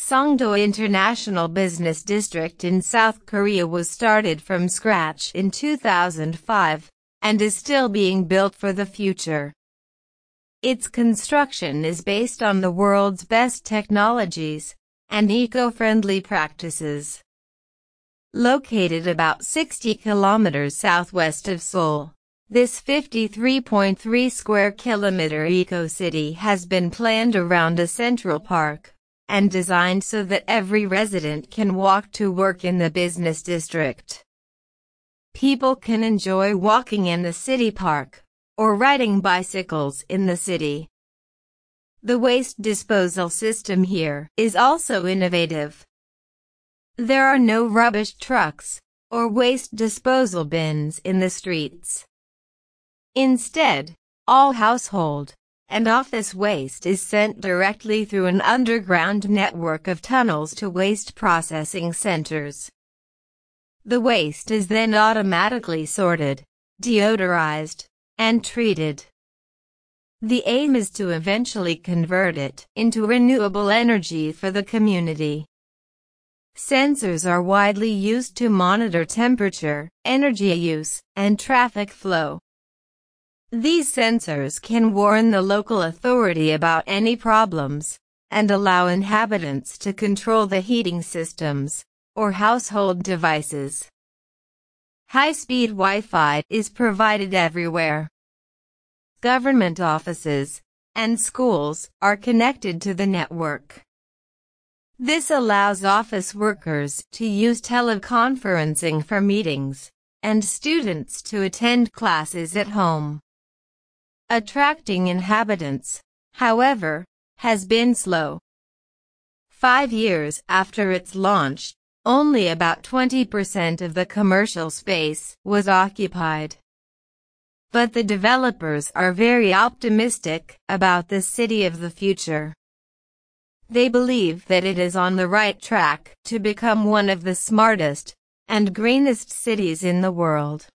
Songdo International Business District in South Korea was started from scratch in 2005 and is still being built for the future. Its construction is based on the world's best technologies and eco-friendly practices. Located about 60 kilometers southwest of Seoul, this 53.3 square kilometer eco-city has been planned around a central park and designed so that every resident can walk to work in the business district. People can enjoy walking in the city park or riding bicycles in the city. The waste disposal system here is also innovative. There are no rubbish trucks or waste disposal bins in the streets. Instead, all household and office waste is sent directly through an underground network of tunnels to waste processing centers. The waste is then automatically sorted, deodorized, and treated. The aim is to eventually convert it into renewable energy for the community. Sensors are widely used to monitor temperature, energy use, and traffic flow. These sensors can warn the local authority about any problems and allow inhabitants to control the heating systems or household devices. High-speed Wi-Fi is provided everywhere. Government offices and schools are connected to the network. This allows office workers to use teleconferencing for meetings and students to attend classes at home. Attracting inhabitants, however, has been slow. 5 years after its launch, only about 20% of the commercial space was occupied. But the developers are very optimistic about the city of the future. They believe that it is on the right track to become one of the smartest and greenest cities in the world.